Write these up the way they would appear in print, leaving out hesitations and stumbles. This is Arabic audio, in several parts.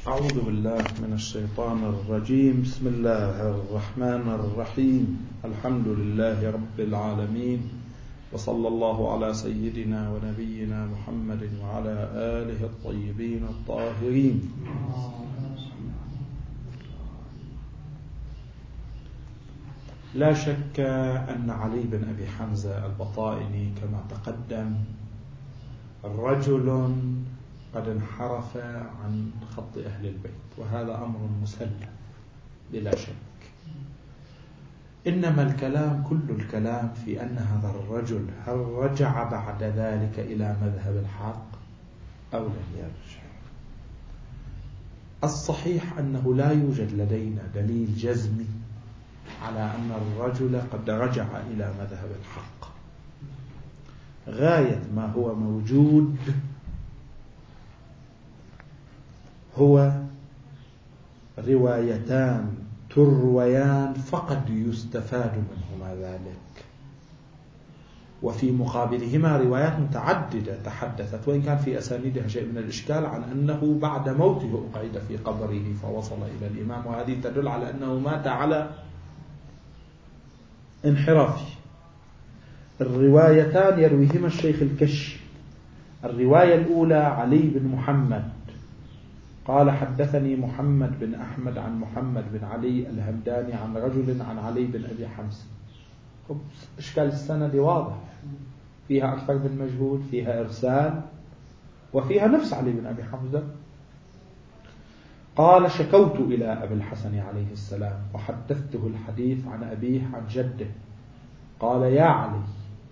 أعوذ بالله من الشيطان الرجيم. بسم الله الرحمن الرحيم. الحمد لله رب العالمين، وصلى الله على سيدنا ونبينا محمد وعلى آله الطيبين الطاهرين. لا شك أن علي بن أبي حمزة البطائني كما تقدم رجل قد انحرف عن خط أهل البيت، وهذا أمر مسلم بلا شك. إنما الكلام كل الكلام في أن هذا الرجل هل رجع بعد ذلك إلى مذهب الحق أو لم يرجع. الصحيح أنه لا يوجد لدينا دليل جزمي على أن الرجل قد رجع إلى مذهب الحق. غاية ما هو موجود هو روايتان ترويان فقد يستفاد منهما ذلك، وفي مقابلهما روايات متعددة تحدثت، وإن كان في أسانيدها شيء من الإشكال، عن أنه بعد موته أقعد في قبره فوصل إلى الإمام، وهذه تدل على أنه مات على انحرافه. الروايتان يرويهما الشيخ الكشي. الرواية الأولى علي بن محمد قال: حدثني محمد بن أحمد عن محمد بن علي الهمداني عن رجل عن علي بن أبي حمزة. إشكال السند واضح، فيها أكثر من مجهول، فيها إرسال، وفيها نفس علي بن أبي حمزة. قال: شكوت إلى أبي الحسن عليه السلام وحدثته الحديث عن أبيه عن جده. قال: يا علي،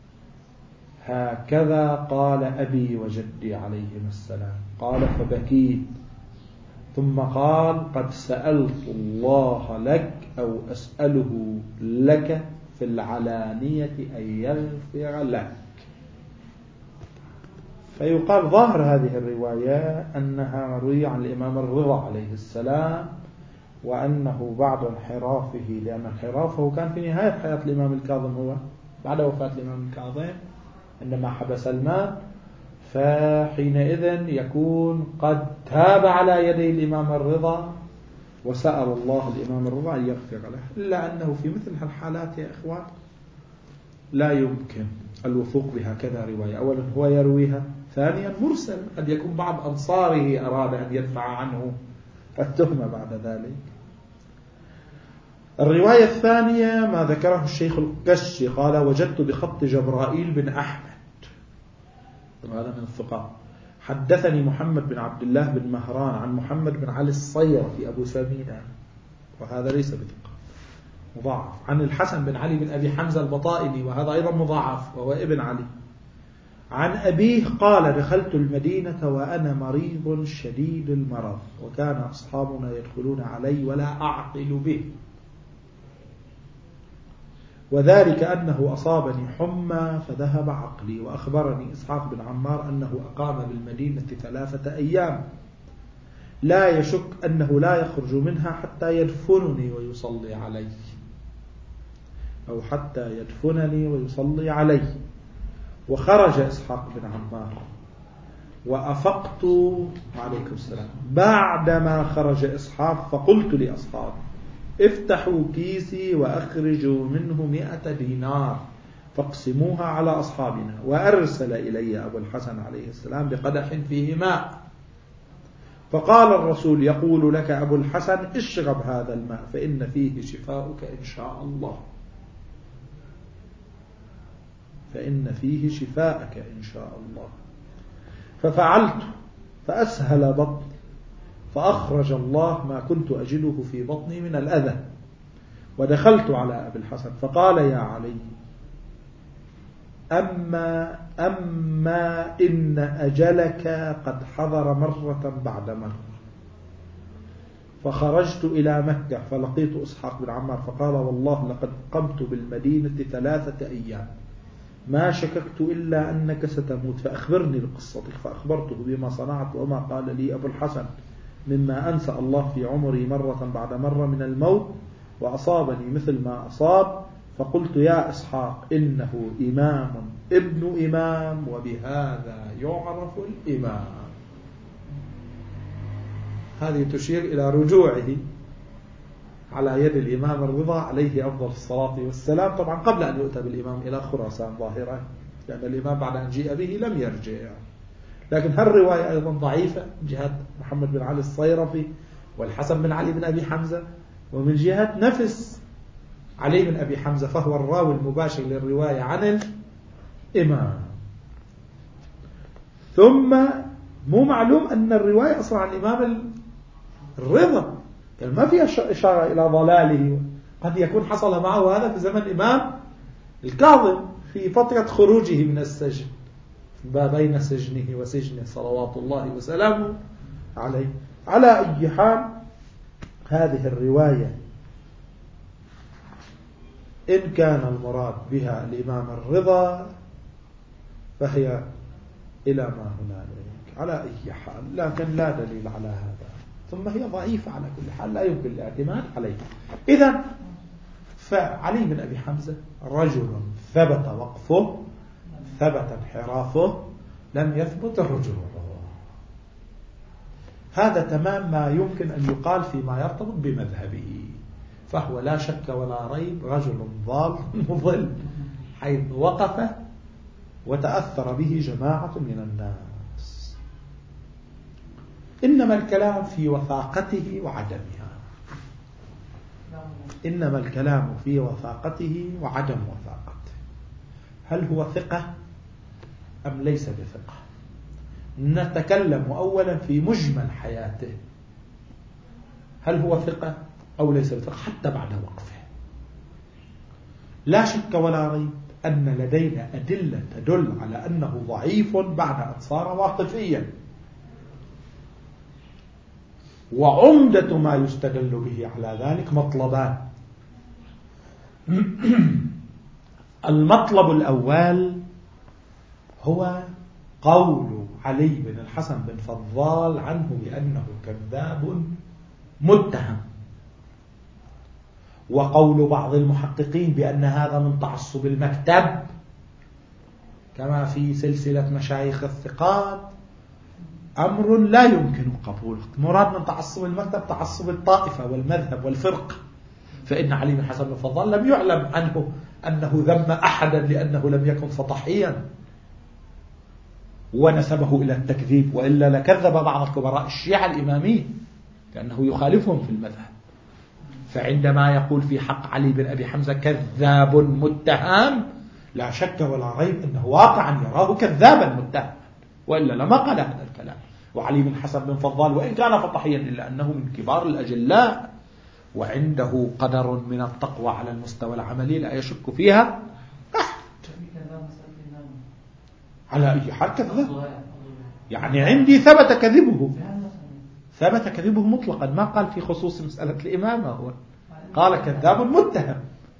هكذا قال أبي وجدي عليهما السلام. قال: فبكيت، ثم قال: قد سألت الله لك أو أسأله لك في العلانية أن يغفر لك. فيقال ظاهر هذه الرواية أنها مروية عن الإمام الرضا عليه السلام، وأنه بعد انحرافه، لأن انحرافه كان في نهاية حياة الإمام الكاظم، هو بعد وفاة الإمام الكاظم عندما حبس الماء، فحينئذ يكون قد تاب على يدي الإمام الرضا وسأل الله الإمام الرضا أن يغفر له. إلا أنه في مثل هالحالات يا إخوان لا يمكن الوثوق بهكذا رواية. أولا هو يرويها، ثانيا مرسل، قد يكون بعض أنصاره أراد أن يدفع عنه التهمة بعد ذلك. الرواية الثانية ما ذكره الشيخ الكشي، قال: وجدت بخط جبرائيل بن أحمد، هذا من الثقات، حدثني محمد بن عبد الله بن مهران عن محمد بن علي الصيرفي أبو سمينة، وهذا ليس بثقة، مضاعف، عن الحسن بن علي بن أبي حمزة البطائني، وهذا أيضا مضاعف وهو ابن علي، عن أبيه قال: دخلت المدينة وأنا مريض شديد المرض، وكان أصحابنا يدخلون علي ولا أعقل به، وذلك أنه أصابني حمى فذهب عقلي. وأخبرني إسحاق بن عمار أنه أقام بالمدينة 3 أيام، لا يشك أنه لا يخرج منها حتى يدفنني ويصلي علي، أو حتى يدفنني ويصلي علي. وخرج إسحاق بن عمار وأفقت عليكم السلام بعدما خرج إسحاق، فقلت لأصحابي: افتحوا كيسي وأخرجوا منه 100 دينار فاقسموها على أصحابنا. وأرسل إلي أبو الحسن عليه السلام بقدح فيه ماء، فقال الرسول: يقول لك أبو الحسن اشرب هذا الماء فإن فيه شفاؤك إن شاء الله، فإن فيه شفاءك إن شاء الله. ففعلت فأسهل بطني، فأخرج الله ما كنت أجده في بطني من الأذى. ودخلت على أبي الحسن فقال: يا علي، أما إن أجلك قد حضر مرة بعد مرة. فخرجت إلى مكة فلقيت إسحاق بن عمار فقال: والله لقد قمت بالمدينة 3 أيام، ما شككت إلا أنك ستموت، فأخبرني بقصتك. فأخبرته بما صنعت وما قال لي أبو الحسن مما أنسى الله في عمري مرة بعد مرة من الموت، وأصابني مثل ما أصاب. فقلت: يا إسحاق، إنه إمام ابن إمام، وبهذا يعرف الإمام. هذه تشير إلى رجوعه على يد الإمام الرضا عليه أفضل الصلاة والسلام، طبعا قبل أن يؤتى بالإمام إلى خراسان ظاهرا، لأن الإمام بعد أن جيء به لم يرجع يعني. لكن هالرواية أيضا ضعيفة من جهة محمد بن علي الصيرفي والحسن بن علي بن أبي حمزة، ومن جهة نفس علي بن أبي حمزة فهو الراوي المباشر للرواية عن الإمام. ثم مو معلوم أن الرواية أصلا عن الإمام الرضا، يعني ما فيها إشارة إلى ضلاله، قد يكون حصل معه هذا في زمن الإمام الكاظم في فترة خروجه من السجن، ما بين سجنه وسجنه صلوات الله وسلامه عليه. على أي حال هذه الرواية إن كان المراد بها الإمام الرضا فهي إلى ما هنالك على أي حال، لكن لا دليل على هذا، ثم هي ضعيفة على كل حال لا يمكن الاعتماد عليها. إذن فعلي بن أبي حمزة رجل ثبت وقفه، ثبت انحرافه، لم يثبت رجوعه. هذا تمام ما يمكن أن يقال فيما يرتبط بمذهبه، فهو لا شك ولا ريب رجل ضال مضل، حيث وقف وتأثر به جماعة من الناس. إنما الكلام في وثاقته وعدمها، إنما الكلام في وثاقته وعدم وثاقته. هل هو ثقة أم ليس بثقة؟ نتكلم أولا في مجمل حياته، هل هو ثقة أو ليس بثقة حتى بعد وقفه. لا شك ولا ريب أن لدينا أدلة تدل على أنه ضعيف بعد أن صار واقفيا، وعمدة ما يستدل به على ذلك مطلبان. المطلب الأول هو قول علي بن الحسن بن فضال عنه بأنه كذاب متهم، وقول بعض المحققين بأن هذا من تعصب المكتب كما في سلسلة مشايخ الثقات، أمر لا يمكن قبوله. مراد من تعصب المكتب تعصب الطائفة والمذهب والفرق، فإن علي بن الحسن بن فضال لم يعلم عنه أنه ذم أحدا لأنه لم يكن فطحيا ونسبه إلى التكذيب، وإلا لكذب بعض كبراء الشيعة الإماميين لأنه يخالفهم في المذهب. فعندما يقول في حق علي بن أبي حمزة كذاب متهم، لا شك ولا ريب أنه واقعا يراه كذابا متهم، وإلا لما قال هذا الكلام. وعلي بن حسن بن فضال وإن كان فطحيا إلا أنه من كبار الأجلاء، وعنده قدر من التقوى على المستوى العملي لا يشك فيها أحد. على أي حال كذاب، يعني عندي ثبت كذبه، ثبت كذبه مطلقا، ما قال في خصوص مسألة الإمامة، هو قال كذاب متهم،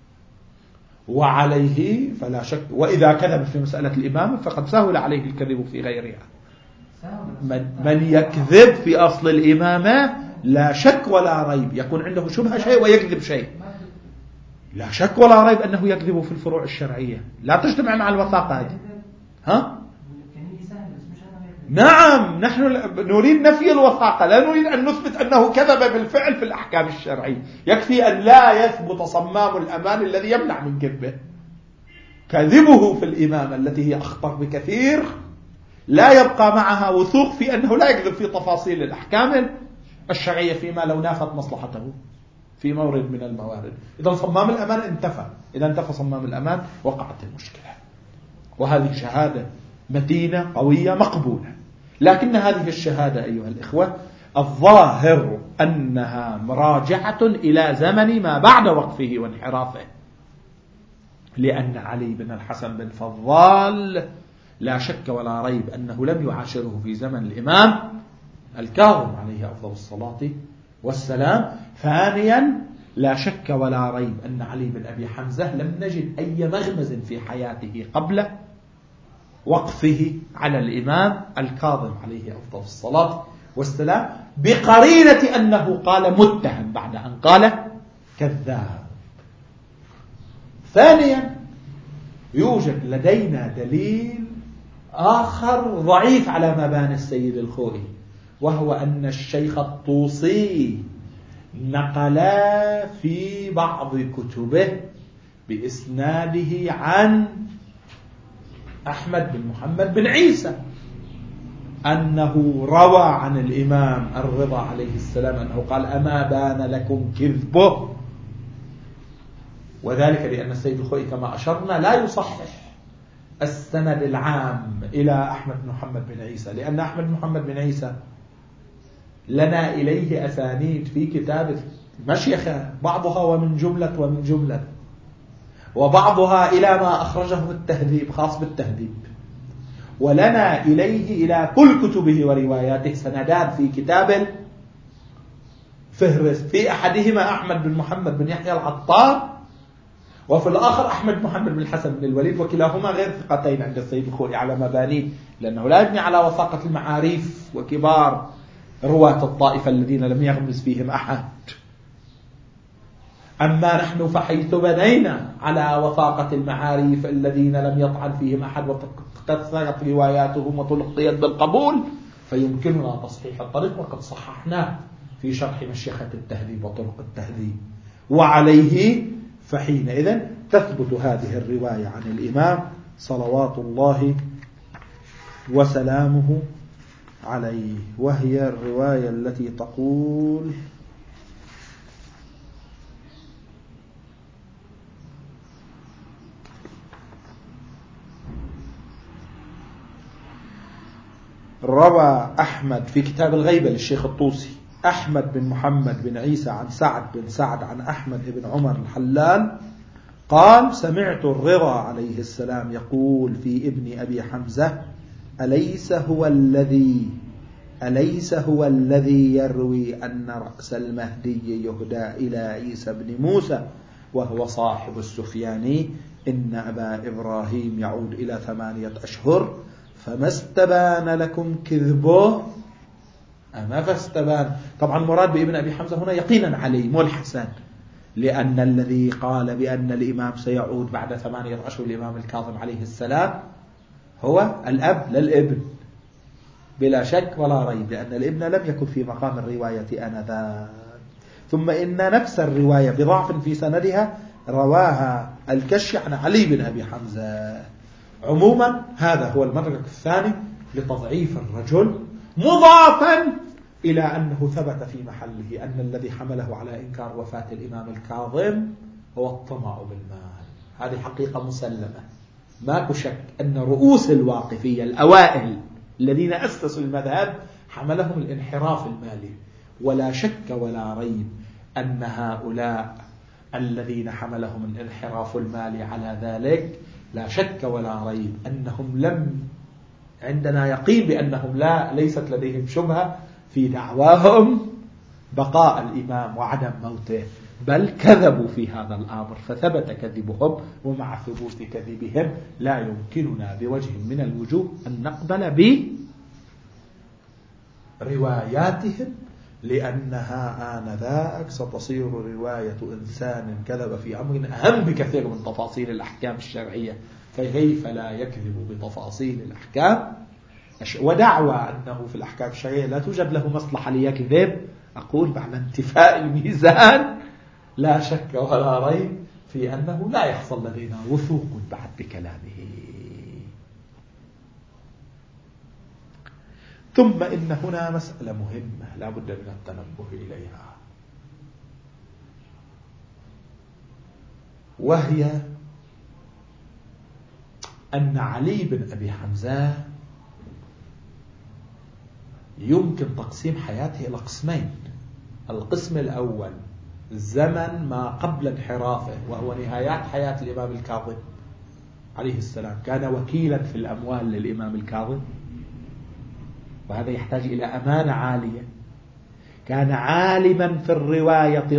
وعليه فلا شك. وإذا كذب في مسألة الإمامة فقد سهل عليه الكذب في غيرها. من يكذب في أصل الإمامة لا شك ولا ريب يكون عنده شبهة شيء ويكذب شيء، لا شك ولا ريب أنه يكذب في الفروع الشرعية، لا تجتمع مع الوثاقة هذه. ها؟ نعم، نحن نريد نفي الوثاقة، لا نريد أن نثبت أنه كذب بالفعل في الأحكام الشرعية. يكفي أن لا يثبت صمام الأمان الذي يمنع من كذبه. كذبه في الإمامة التي هي أخطر بكثير لا يبقى معها وثوق في أنه لا يكذب في تفاصيل الأحكام الشرعية فيما لو نافت مصلحته في مورد من الموارد. إذا صمام الأمان انتفى، إذا انتفى صمام الأمان وقعت المشكلة. وهذه شهادة متينة قوية مقبولة، لكن هذه الشهادة أيها الإخوة الظاهر أنها مراجعة إلى زمن ما بعد وقفه وانحرافه، لأن علي بن الحسن بن فضال لا شك ولا ريب أنه لم يعاشره في زمن الإمام الكاظم عليه أفضل الصلاة والسلام. ثانيا لا شك ولا ريب أن علي بن أبي حمزة لم نجد أي مغمز في حياته قبل وقفه على الإمام الكاظم عليه أفضل الصلاة والسلام، بقرينة أنه قال متهم بعد أن قال كذاب. ثانيا يوجد لدينا دليل آخر ضعيف على مباني السيد الخوري، وهو أن الشيخ الطوسي نقل في بعض كتبه بإسناده عن أحمد بن محمد بن عيسى أنه روى عن الإمام الرضا عليه السلام أنه قال: أما بان لكم كذبه. وذلك لأن السيد الخوئي كما أشرنا لا يصحح السند العام إلى أحمد بن محمد بن عيسى، لأن أحمد بن محمد بن عيسى لنا إليه أسانيد في كتاب مشيخة، بعضها ومن جملة وبعضها إلى ما أخرجه التهذيب خاص بالتهذيب، ولنا إليه إلى كل كتبه ورواياته سندان في كتاب فهرس، في أحدهما أحمد بن محمد بن يحيى العطار، وفي الآخر أحمد بن محمد بن الحسن بن الوليد، وكلاهما غير ثقتين عند السيد الخوئي على مبانيه، لأنه لا يبني على وثاقة المعاريف وكبار رواة الطائفة الذين لم يغمز فيهم أحد. أما نحن فحيث بنينا على وثاقة المعاريف الذين لم يطعن فيهم أحد وتكثرت رواياتهم وتلقيت بالقبول، فيمكننا تصحيح الطريق، وقد صححناه في شرح مشيخة التهذيب وطرق التهذيب. وعليه فحينئذ تثبت هذه الرواية عن الإمام صلوات الله وسلامه عليه، وهي الرواية التي تقول: روى أحمد في كتاب الغيبة للشيخ الطوسي أحمد بن محمد بن عيسى عن سعد بن سعد عن أحمد بن عمر الحلال قال: سمعت الرضا عليه السلام يقول في ابن أبي حمزة: أليس هو الذي يروي أن رأس المهدي يهدى إلى عيسى بن موسى وهو صاحب السفياني إن أبا إبراهيم يعود إلى 8 أشهر فما استبان لكم كذبه. أما فاستبان، طبعا المراد بابن أبي حمزة هنا يقينا علي مو الحسن، لأن الذي قال بأن الإمام سيعود بعد 8 أشهر الإمام الكاظم عليه السلام هو الأب للابن بلا شك ولا ريب، لأن الابن لم يكن في مقام الرواية آنذاك. ثم إن نفس الرواية بضعف في سندها رواها الكشي عن علي بن أبي حمزة. عموما هذا هو المدرك الثاني لتضعيف الرجل، مضافا إلى أنه ثبت في محله أن الذي حمله على إنكار وفاة الإمام الكاظم هو الطمع بالمال. هذه حقيقة مسلمة، ماكو شك أن رؤوس الواقفية الأوائل الذين أسسوا المذهب حملهم الانحراف المالي، ولا شك ولا ريب أن هؤلاء الذين حملهم الانحراف المالي على ذلك لا شك ولا ريب أنهم عندنا يقين بأنهم ليست لديهم شبهة في دعواهم بقاء الإمام وعدم موته، بل كذبوا في هذا الأمر فثبت كذبهم. ومع ثبوت كذبهم لا يمكننا بوجه من الوجوه أن نقبل برواياتهم، لأنها آنذاك ستصير رواية إنسان كذب في أمر أهم بكثير من تفاصيل الأحكام الشرعية، فكيف لا يكذب بتفاصيل الأحكام؟ ودعوى أنه في الأحكام الشرعية لا توجد له مصلحة ليكذب، أقول بعد انتفاء الميزان لا شك ولا ريب في أنه لا يحصل لدينا وثوق بعد بكلامه. ثم إن هنا مسألة مهمة لا بد من التنبه إليها، وهي أن علي بن أبي حمزة يمكن تقسيم حياته إلى قسمين. القسم الأول زمن ما قبل انحرافه، وهو نهايات حياة الإمام الكاظم عليه السلام، كان وكيلا في الأموال للإمام الكاظم، وهذا يحتاج إلى أمانة عالية، كان عالما في الرواية